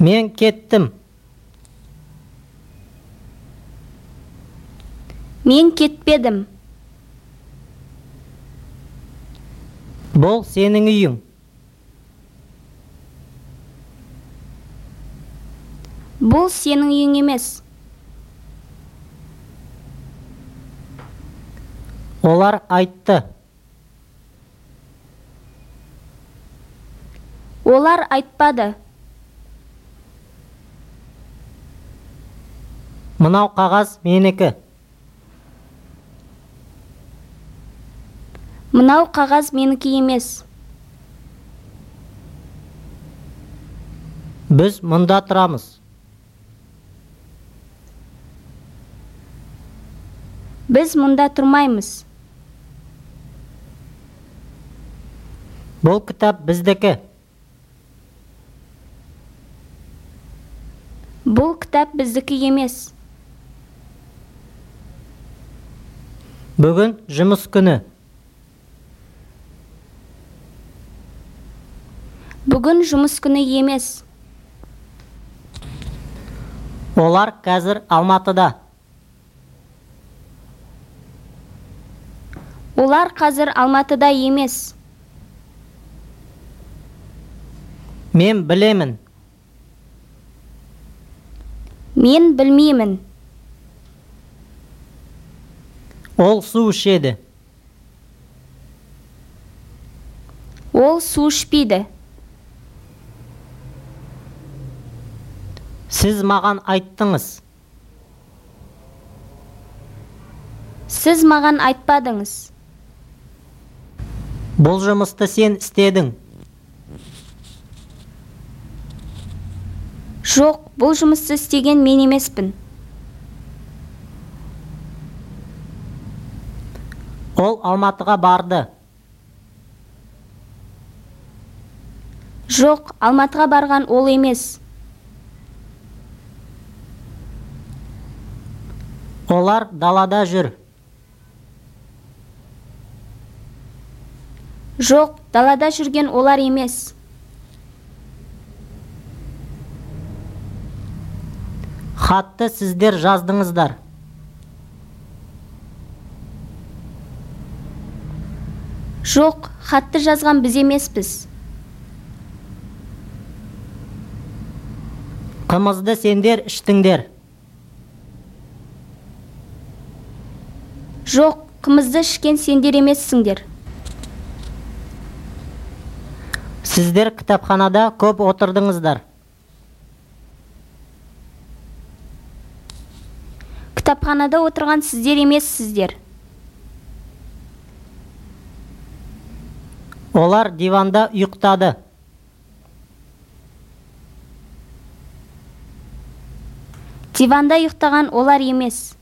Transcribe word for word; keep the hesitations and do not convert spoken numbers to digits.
Мен кеттім. Мен кетпедім. Бұл сенің үйің. Бұл сенің үйің емес. Олар айтты. Олар айтпады. Мынау қағаз менікі. Мынау қағаз менікі емес. Біз мұнда тұрамыз. Біз мұнда тұрмаймыз. Бұл кітап біздікі. Бұл кітап біздікі емес. Бүгін жұмыс күні. Бүгін жұмыс күні емес. Олар қазір Алматыда. Олар қазір Алматыда емес. Мен білемін. Мен білмеймін. Ол су ішеді. Ол су ішпейді. Сіз маған айттыңыз. Сіз маған айтпадыңыз. Бұл жұмысты сен істедің. Жоқ, бұл жұмысты істеген мен емеспін. Ол Алматыға барды. Жоқ, Алматыға барған ол емес. Олар далада жүр. Жоқ, далада жүрген олар емес. Хатты сіздер жаздыңыздар. Жоқ, хатты жазған біз емеспіз. Қымызды сендер іштіңдер. Жоқ, қымызды ішкен сендер емессіңдер. Сіздер кітапханада көп отырдыңыздар. Кітапханада отырған сіздер емессіздер. Олар диванда ұйықтады. Диванда ұйықтаған олар емес.